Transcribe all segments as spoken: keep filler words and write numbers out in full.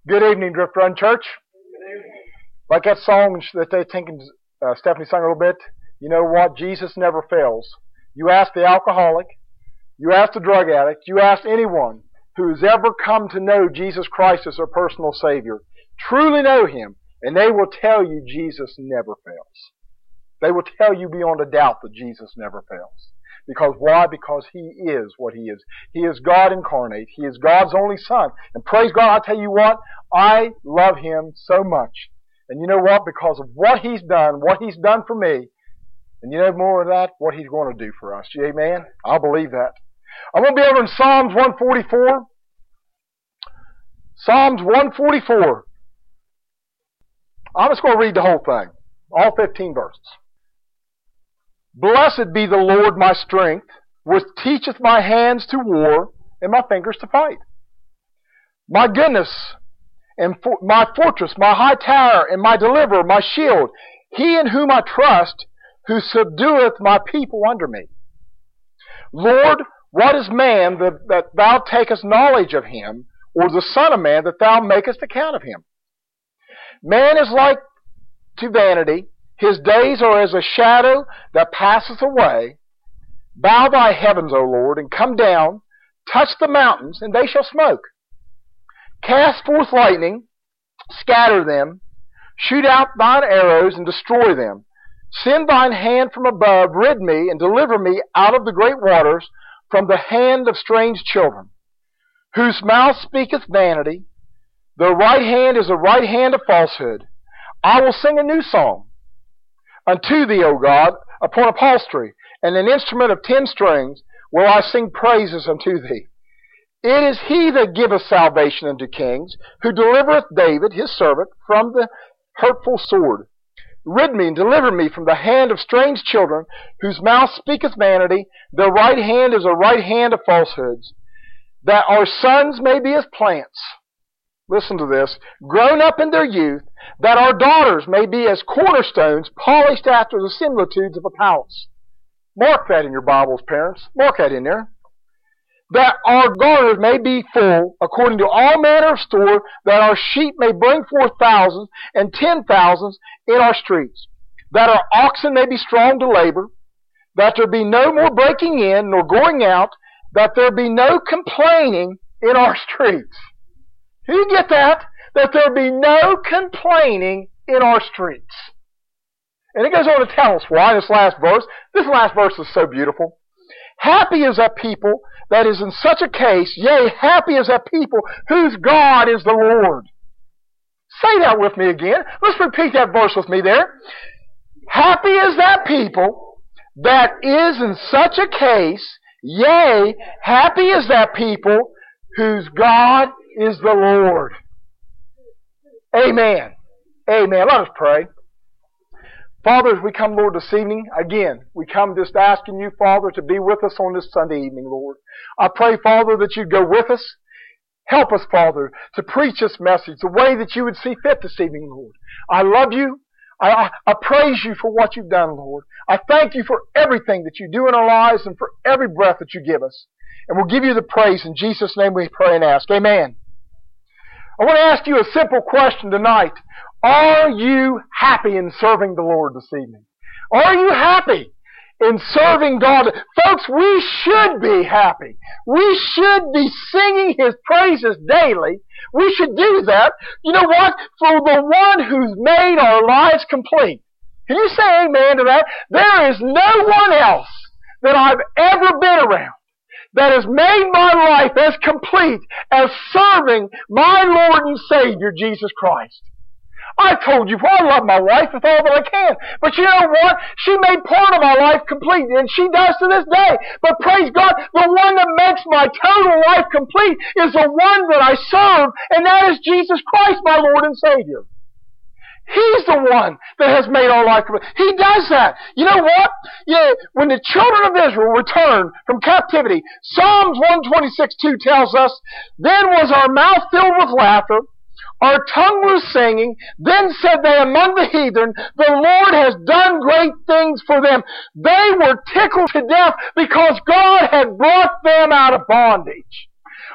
Good evening, Drift Run Church. Like that song that they think uh, Stephanie sung a little bit, you know what? Jesus never fails. You ask the alcoholic, you ask the drug addict, you ask anyone who's ever come to know Jesus Christ as their personal Savior, truly know Him, and they will tell you Jesus never fails. They will tell you beyond a doubt that Jesus never fails. Because why? Because He is what He is. He is God incarnate. He is God's only Son. And praise God, I tell you what, I love Him so much. And you know what? Because of what He's done, what He's done for me, and you know more of that, what He's going to do for us. Amen? I'll believe that. I'm going to be over in Psalms one forty-four. Psalms one forty-four. I'm just going to read the whole thing. All fifteen verses. Blessed be the Lord my strength, which teacheth my hands to war, and my fingers to fight. My goodness, and for, my fortress, my high tower, and my deliverer, my shield, He in whom I trust, who subdueth my people under me. Lord, what is man that, that thou takest knowledge of him, or the son of man that thou makest account of him? Man is like to vanity. His days are as a shadow that passeth away. Bow thy heavens, O Lord, and come down. Touch the mountains, and they shall smoke. Cast forth lightning, scatter them. Shoot out thine arrows, and destroy them. Send thine hand from above, rid me, and deliver me out of the great waters, from the hand of strange children, whose mouth speaketh vanity. Their right hand is a right hand of falsehood. I will sing a new song unto thee, O God, upon upholstery, and an instrument of ten strings will I sing praises unto thee. It is He that giveth salvation unto kings, who delivereth David his servant from the hurtful sword. Rid me and deliver me from the hand of strange children, whose mouth speaketh vanity. Their right hand is a right hand of falsehoods, that our sons may be as plants. Listen to this. Grown up in their youth, that our daughters may be as cornerstones polished after the similitudes of a palace. Mark that in your Bibles, parents. Mark that in there. That our daughters may be full, according to all manner of store, that our sheep may bring forth thousands and ten thousands in our streets. That our oxen may be strong to labor. That there be no more breaking in nor going out. That there be no complaining in our streets. Do you get that? That there be no complaining in our streets. And it goes on to tell us why, this last verse. This last verse is so beautiful. Happy is that people that is in such a case, yea, happy is that people whose God is the Lord. Say that with me again. Let's repeat that verse with me there. Happy is that people that is in such a case, yea, happy is that people whose God is the Lord. Amen. Amen. Let us pray. Father, as we come, Lord, this evening, again, we come just asking you, Father, to be with us on this Sunday evening, Lord. I pray, Father, that you'd go with us. Help us, Father, to preach this message the way that you would see fit this evening, Lord. I love you. I, I, I praise you for what you've done, Lord. I thank you for everything that you do in our lives and for every breath that you give us. And we'll give you the praise. In Jesus' name we pray and ask. Amen. I want to ask you a simple question tonight. Are you happy in serving the Lord this evening? Are you happy in serving God? Folks, we should be happy. We should be singing His praises daily. We should do that. You know what? For the one who's made our lives complete. Can you say amen to that? There is no one else that I've ever been around that has made my life as complete as serving my Lord and Savior, Jesus Christ. I told you, well, I love my wife with all that I can. But you know what? She made part of my life complete, and she does to this day. But praise God, the one that makes my total life complete is the one that I serve, and that is Jesus Christ, my Lord and Savior. He's the one that has made our life complete. He does that. You know what? Yeah, when the children of Israel returned from captivity, Psalms one twenty-six two tells us, then was our mouth filled with laughter, our tongue was singing. Then said they among the heathen, the Lord has done great things for them. They were tickled to death because God had brought them out of bondage.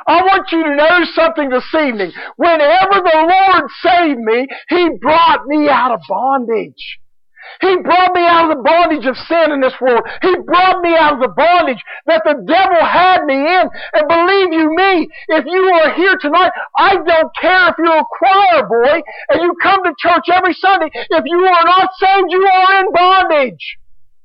I want you to know something this evening. Whenever the Lord saved me, He brought me out of bondage. He brought me out of the bondage of sin in this world. He brought me out of the bondage that the devil had me in. And believe you me, if you are here tonight, I don't care if you're a choir boy and you come to church every Sunday. If you are not saved, you are in bondage.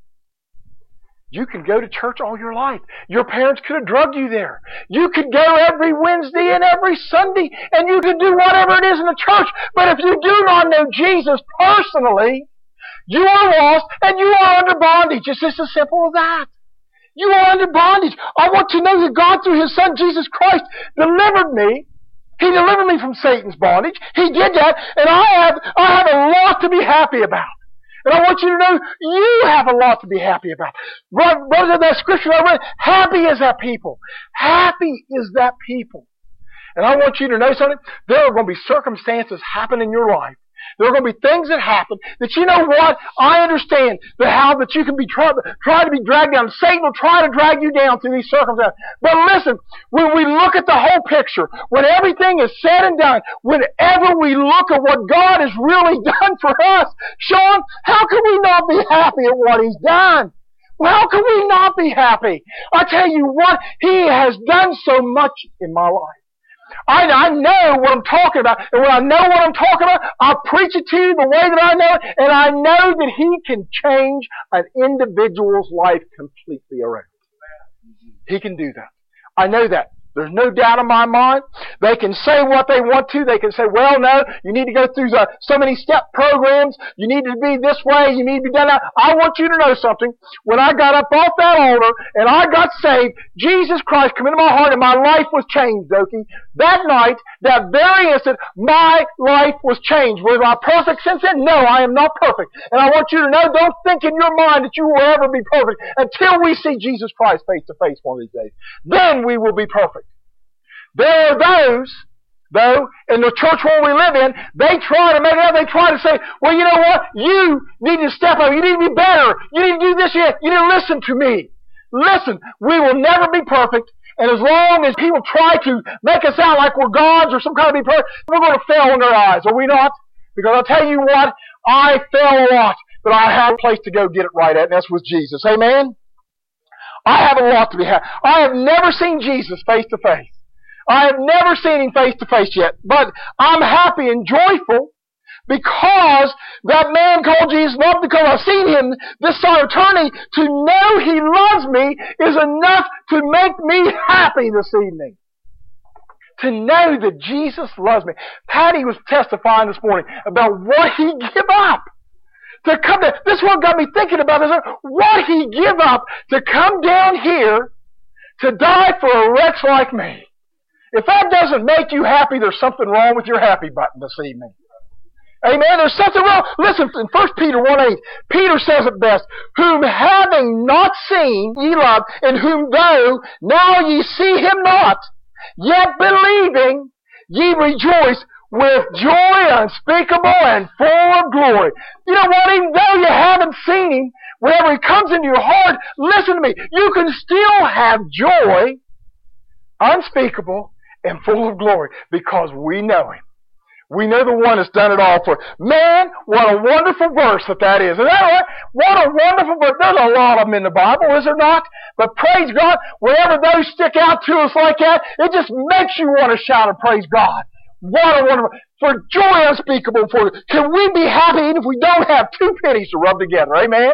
You can go to church all your life. Your parents could have drugged you there. You could go every Wednesday and every Sunday, and you could do whatever it is in the church. But if you do not know Jesus personally, you are lost and you are under bondage. It's just as simple as that. You are under bondage. I want to know that God, through His Son, Jesus Christ, delivered me. He delivered me from Satan's bondage. He did that, and I have, I have a lot to be happy about. And I want you to know you have a lot to be happy about. Brothers, that scripture I read, happy is that people. Happy is that people. And I want you to know something. There are going to be circumstances happen in your life. There are going to be things that happen that, you know what, I understand that how that you can be try, try to be dragged down. Satan will try to drag you down through these circumstances. But listen, when we look at the whole picture, when everything is said and done, whenever we look at what God has really done for us, Sean, how can we not be happy at what He's done? Well, how can we not be happy? I tell you what, He has done so much in my life. I, I know what I'm talking about, and when I know what I'm talking about, I'll preach it to you the way that I know it, and I know that He can change an individual's life completely around. He can do that. I know that. There's no doubt in my mind. They can say what they want to. They can say, well, no, you need to go through the, so many step programs. You need to be this way. You need to be done that. I want you to know something. When I got up off that altar and I got saved, Jesus Christ came into my heart and my life was changed, Dokie. That night, that very instant, my life was changed. Was I perfect since then? No, I am not perfect. And I want you to know, don't think in your mind that you will ever be perfect until we see Jesus Christ face to face one of these days. Then we will be perfect. There are those, though, in the church where we live in, they try to make it up. They try to say, well, you know what? You need to step up. You need to be better. You need to do this. You need to listen to me. Listen, we will never be perfect. And as long as people try to make us out like we're gods or some kind of be perfect, we're going to fail in their eyes, are we not? Because I'll tell you what, I fail a lot, but I have a place to go get it right at, and that's with Jesus. Amen? I have a lot to be happy. I have never seen Jesus face to face. I have never seen Him face to face yet, but I'm happy and joyful because that man called Jesus, not because I've seen Him this side of eternity, to know He loves me is enough to make me happy this evening. To know that Jesus loves me. Patty was testifying this morning about what He give up to come down. This one got me thinking about this. What He give up to come down here to die for a wretch like me. If that doesn't make you happy, there's something wrong with your happy button this evening. Amen. There's something wrong. Listen, in First Peter one eight, Peter says it best, whom having not seen ye love, in whom though now ye see Him not, yet believing ye rejoice with joy unspeakable and full of glory. You know what? Even though you haven't seen Him, whenever He comes into your heart, listen to me, you can still have joy unspeakable and full of glory because we know Him. We know the one that's done it all for us. Man, what a wonderful verse that that is. Is that right? What a wonderful verse. There's a lot of them in the Bible, is there not? But praise God, whenever those stick out to us like that, it just makes you want to shout and praise God. What a wonderful, for joy unspeakable for us. Can we be happy even if we don't have two pennies to rub together? Amen?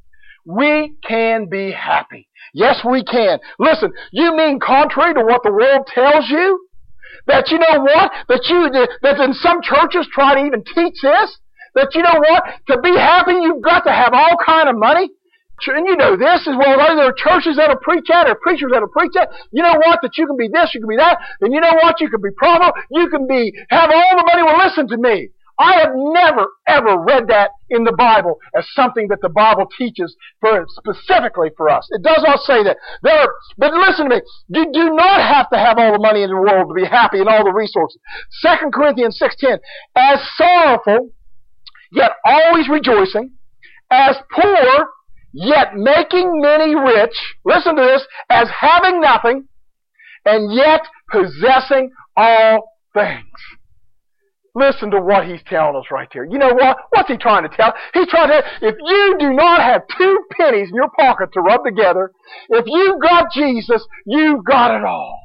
We can be happy. Yes, we can. Listen, you mean contrary to what the world tells you? That you know what? That you, that in some churches try to even teach this? That you know what? To be happy, you've got to have all kind of money? And you know this as well. There are churches that'll preach that, or preachers that'll preach that. You know what? That you can be this, you can be that. And you know what? You can be prophet. You can be, have all the money. Well, listen to me. I have never, ever read that in the Bible as something that the Bible teaches for specifically for us. It does not say that. There are, but listen to me. You do not have to have all the money in the world to be happy and all the resources. Second Corinthians six ten. As sorrowful, yet always rejoicing. As poor, yet making many rich. Listen to this. As having nothing, and yet possessing all things. Listen to what he's telling us right there. You know what? What's he trying to tell? He's trying to, if you do not have two pennies in your pocket to rub together, if you've got Jesus, you've got it all.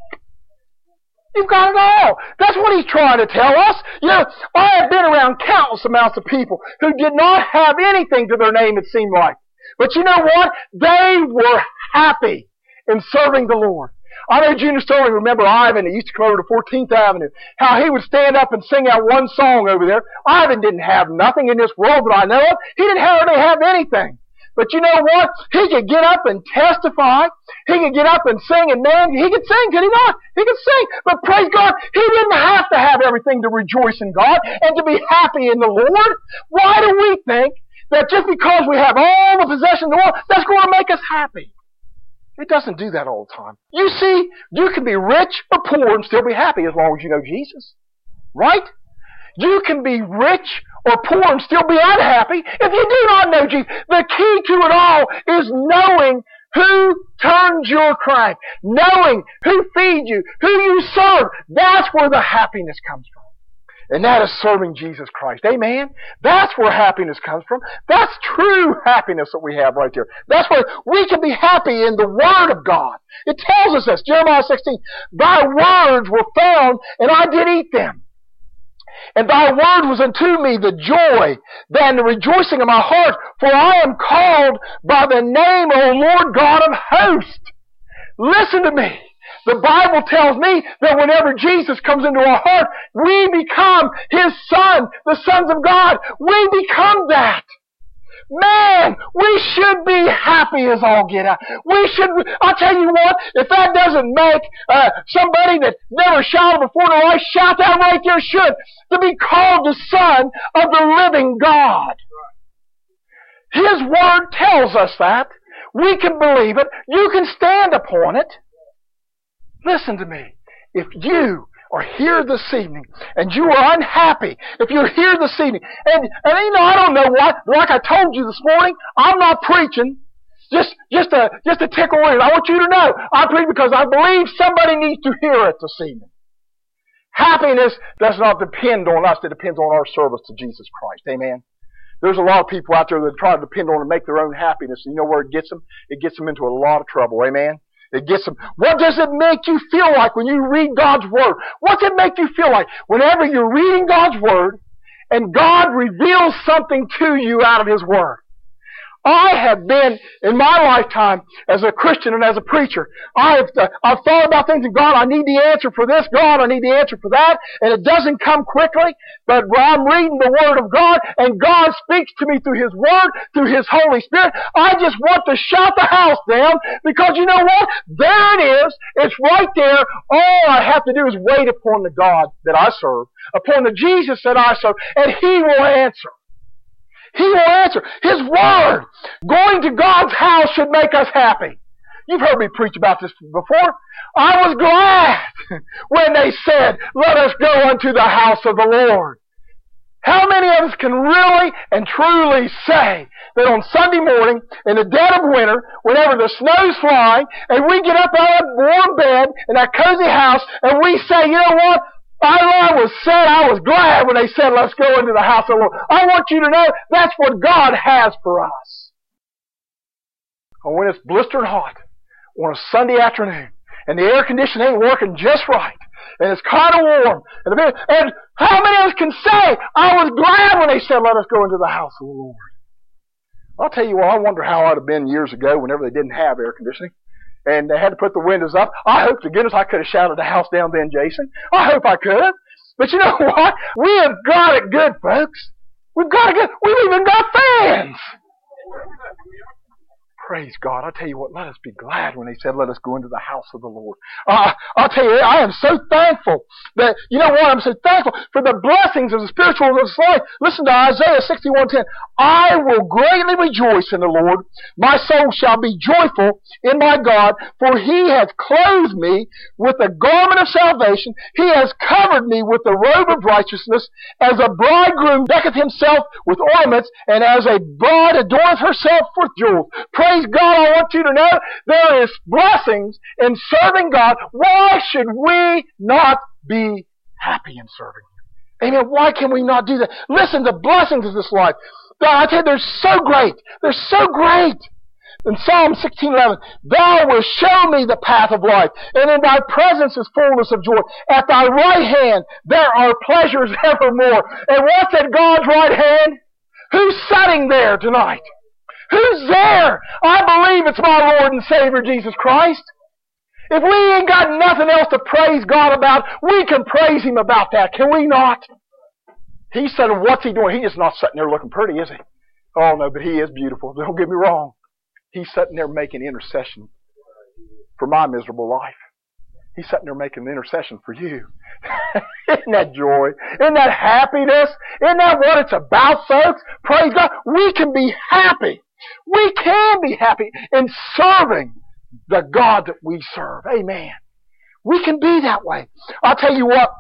You've got it all. That's what he's trying to tell us. You know, I have been around countless amounts of people who did not have anything to their name, it seemed like. But you know what? They were happy in serving the Lord. I know Junior Sterling, remember Ivan, he used to come over to fourteenth Avenue, how he would stand up and sing out one song over there. Ivan didn't have nothing in this world that I know of. He didn't hardly have anything. But you know what? He could get up and testify. He could get up and sing, and man, he could sing, could he not? He could sing. But praise God, he didn't have to have everything to rejoice in God and to be happy in the Lord. Why do we think that just because we have all the possessions in the world, that's going to make us happy? It doesn't do that all the time. You see, you can be rich or poor and still be happy as long as you know Jesus. Right? You can be rich or poor and still be unhappy if you do not know Jesus. The key to it all is knowing who turns your crank, knowing who feeds you, who you serve. That's where the happiness comes from. And that is serving Jesus Christ. Amen? That's where happiness comes from. That's true happiness that we have right there. That's where we can be happy in the Word of God. It tells us this. Jeremiah sixteen, Thy words were found, and I did eat them. And Thy word was unto me the joy, and the rejoicing of my heart, for I am called by the name, O Lord God of hosts. Listen to me. The Bible tells me that whenever Jesus comes into our heart, we become His Son, the sons of God. We become that. Man, we should be happy as all get out. We should, I'll tell you what, if that doesn't make uh, somebody that never shouted before in their life shout that right there should, to be called the Son of the living God. His Word tells us that. We can believe it. You can stand upon it. Listen to me. If you are here this evening and you are unhappy, if you're here this evening, and, and you know, I don't know what, like I told you this morning, I'm not preaching just, just to, just to tickle ears. I want you to know, I preach because I believe somebody needs to hear it this evening. Happiness does not depend on us. It depends on our service to Jesus Christ. Amen. There's a lot of people out there that try to depend on and make their own happiness. And you know where it gets them? It gets them into a lot of trouble. Amen. It gets them. What does it make you feel like when you read God's Word? What does it make you feel like whenever you're reading God's Word and God reveals something to you out of His Word? I have been, in my lifetime, as a Christian and as a preacher, I have uh, I've thought about things and God, I need the answer for this. God, I need the answer for that. And it doesn't come quickly, but when I'm reading the Word of God and God speaks to me through His Word, through His Holy Spirit, I just want to shout the house down because you know what? There it is. It's right there. All I have to do is wait upon the God that I serve, upon the Jesus that I serve, and He will answer. He will answer. His Word, going to God's house, should make us happy. You've heard me preach about this before. I was glad when they said, let us go unto the house of the Lord. How many of us can really and truly say that on Sunday morning, in the dead of winter, whenever the snow's flying, and we get up out of that warm bed in that cozy house, and we say, you know what? I was said, I was glad when they said, let's go into the house of the Lord. I want you to know that's what God has for us. And when it's blistering hot on a Sunday afternoon and the air conditioning ain't working just right and it's kind of warm, and, the, and how many of us can say, I was glad when they said, let us go into the house of the Lord? I'll tell you what, I wonder how I'd have been years ago whenever they didn't have air conditioning. And they had to put the windows up. I hope to goodness I could have shouted the house down then, Jason. I hope I could. But you know what? We have got it good, folks. We've got it good. We've even got fans. Praise God. I'll tell you what, let us be glad when they said, let us go into the house of the Lord. Uh, I'll tell you, I am so thankful that, you know what, I'm so thankful for the blessings of the spiritual of this life. Listen to Isaiah sixty-one ten. I will greatly rejoice in the Lord. My soul shall be joyful in my God, for He has clothed me with the garment of salvation. He has covered me with the robe of righteousness, as a bridegroom decketh himself with ornaments, and as a bride adorneth herself with jewels. Praise praise God, I want you to know there is blessings in serving God. Why should we not be happy in serving Him? Amen. Why can we not do that? Listen, the blessings of this life, I tell you, they're so great. They're so great. In Psalm sixteen eleven, Thou wilt show me the path of life, and in Thy presence is fullness of joy. At Thy right hand there are pleasures evermore. And what's at God's right hand? Who's sitting there tonight? Who's there? I believe it's my Lord and Savior Jesus Christ. If we ain't got nothing else to praise God about, we can praise Him about that, can we not? He's saying, what's He doing? He's just not sitting there looking pretty, is He? Oh no, but He is beautiful. Don't get me wrong. He's sitting there making intercession for my miserable life. He's sitting there making intercession for you. Isn't that joy? Isn't that happiness? Isn't that what it's about, folks? Praise God. We can be happy. We can be happy in serving the God that we serve. Amen. We can be that way. I'll tell you what.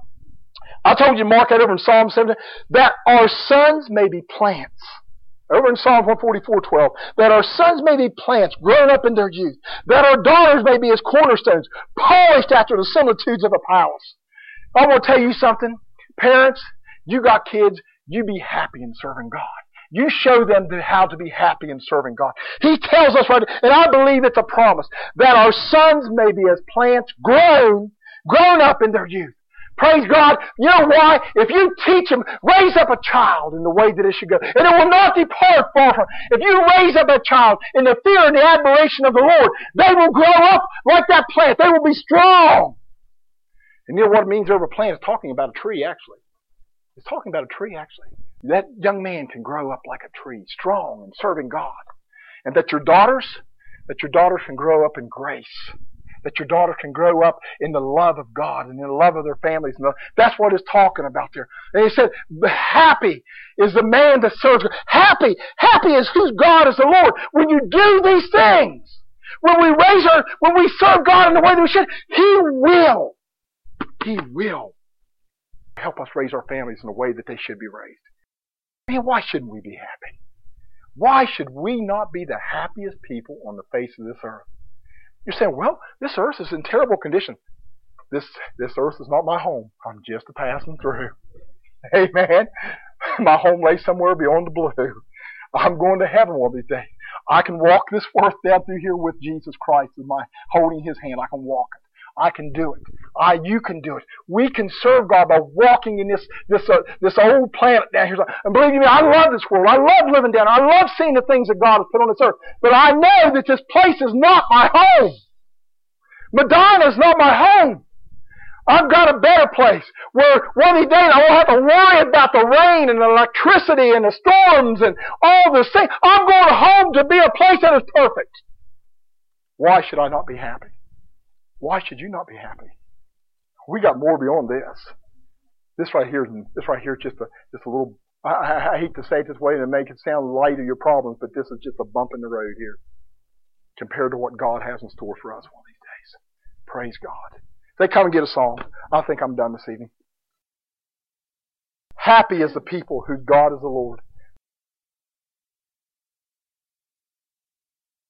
I told you, Mark, that over in Psalm seventeen, that our sons may be plants. Over in Psalm one forty-four twelve, that our sons may be plants grown up in their youth, that our daughters may be as cornerstones, polished after the similitudes of a palace. I want to tell you something. Parents, you got kids, you be happy in serving God. You show them how to be happy in serving God. He tells us right, and I believe it's a promise, that our sons may be as plants grown, grown up in their youth. Praise God. You know why? If you teach them, raise up a child in the way that it should go, and it will not depart far from it. If you raise up a child in the fear and the admiration of the Lord, they will grow up like that plant. They will be strong. And you know what it means over a plant? It's talking about a tree, actually. It's talking about a tree, actually. That young man can grow up like a tree, strong and serving God. And that your daughters, that your daughters can grow up in grace. That your daughter can grow up in the love of God and in the love of their families. That's what it's talking about there. And he said, happy is the man that serves God. Happy, happy is whose God is the Lord. When you do these things, when we raise our, when we serve God in the way that we should, He will, He will help us raise our families in the way that they should be raised. Man, why shouldn't we be happy? Why should we not be the happiest people on the face of this earth? You're saying, well, this earth is in terrible condition. This this earth is not my home. I'm just a passing through. Amen. My home lays somewhere beyond the blue. I'm going to heaven one of these days. I can walk this earth down through here with Jesus Christ with my holding His hand. I can walk it. I can do it. I, you can do it. We can serve God by walking in this this uh, this old planet down here. And believe me, I love this world. I love living down here. I love seeing the things that God has put on this earth. But I know that this place is not my home. Medina is not my home. I've got a better place where one of these days I won't have to worry about the rain and the electricity and the storms and all this thing. I'm going home to be a place that is perfect. Why should I not be happy? Why should you not be happy? We got more beyond this. This right here, this right here is just a just a little. I, I, I hate to say it this way and make it sound light of your problems, but this is just a bump in the road here compared to what God has in store for us one of these days. Praise God. They come and get a song. I think I'm done this evening. Happy is the people whose God is the Lord.